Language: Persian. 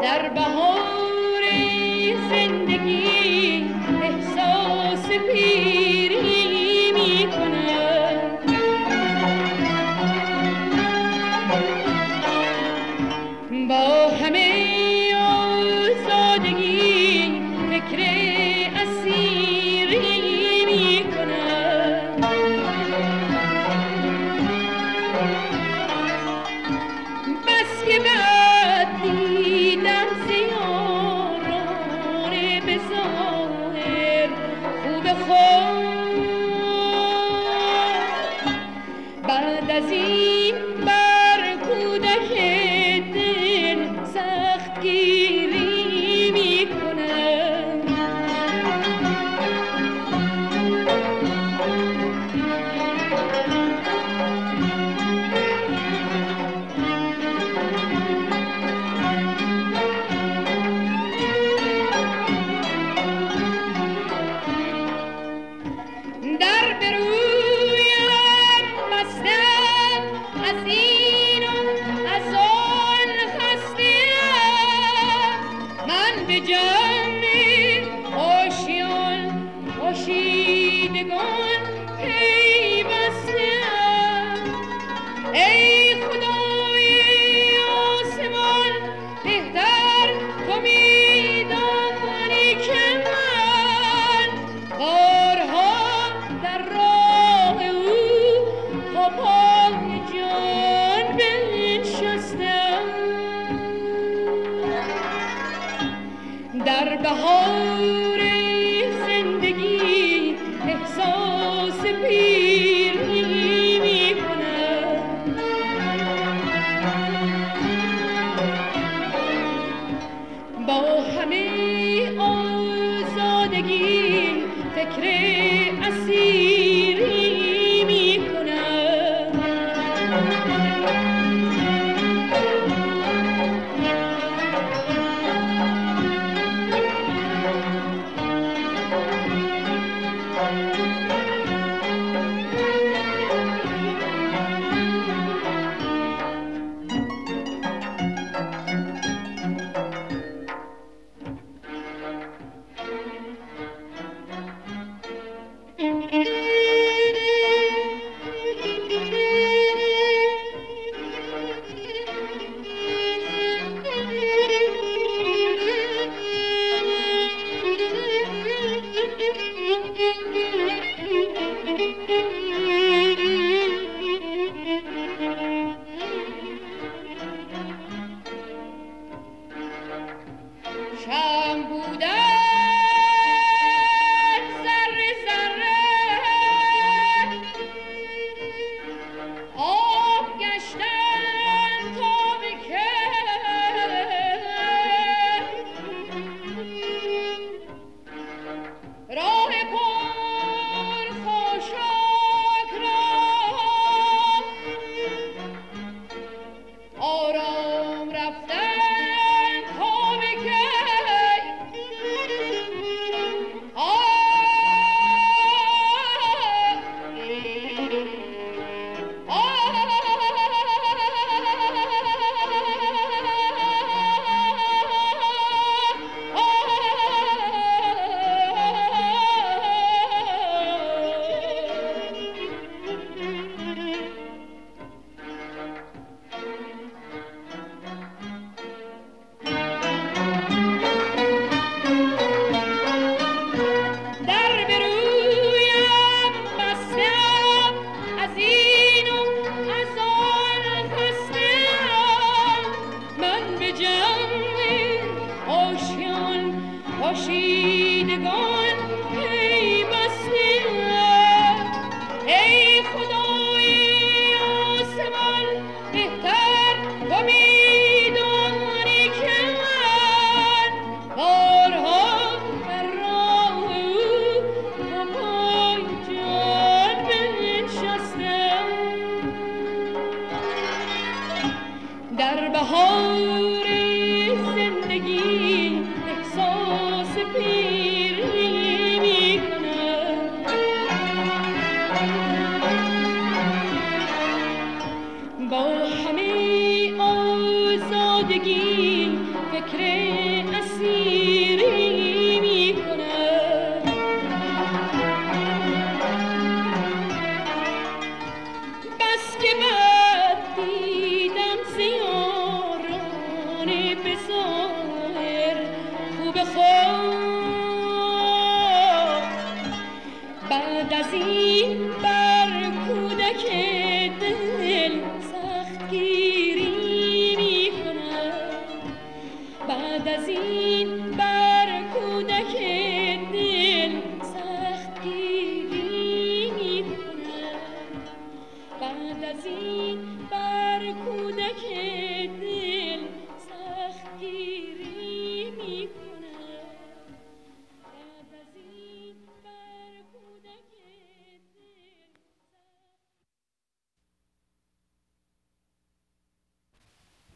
در بهار زندگی احساس پیری می کنم. با همه آزادگی فکر اسیری می کنم. بس که بعد دیدم زیاران به ظاهر خوب خود، بعد از این بر کودک دل سخت گیری می کنم. در برویم مستم از این و از آن خسته‌ام، من به جمع آشیان آشیدگان پیوسته‌ام. ای خدای آسمان بهتر تو می‌دانی که من بارها در راه او تا پای جان بنشستم. در بهار زندگی احساس پیری می کنم. با همه آزادگی فکر اسیری می کنم. شمع بودن ذره ذره، آب گشتن تا به کی، راه پر خاشاک را آرام رفتن تا به کی. آشیدگان پیوسته‌ام. ای خدای آسمان بهتر تو می‌دانی که من بارها بر راه او با پای جان بنشستم. در بهار زندگی احساس پیری می کنم. با همه آزادگی فکر بسایر خوب خود